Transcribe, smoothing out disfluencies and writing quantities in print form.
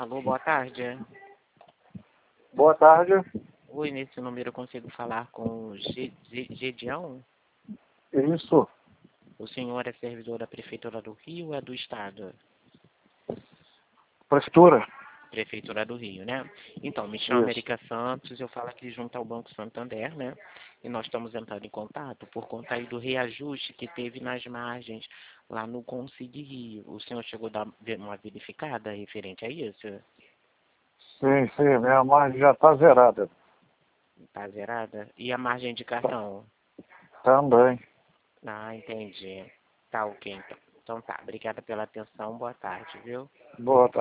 Alô, boa tarde. Boa tarde. Oi, nesse número eu consigo falar com o Gedião? Isso. O senhor é servidor da Prefeitura do Rio ou é do Estado? Prefeitura. Prefeitura do Rio, né? Então, me chamo Isso. Erika Santos, eu falo aqui junto ao Banco Santander, né? E nós estamos entrando em contato por conta aí do reajuste que teve nas margens lá no Consig Rio. O senhor chegou a dar uma verificada referente a isso? Sim, minha margem já está zerada. Tá zerada? E a margem de cartão? Também. Ah, entendi. Tá ok, então. Então tá, obrigada pela atenção, boa tarde, viu? Boa tarde.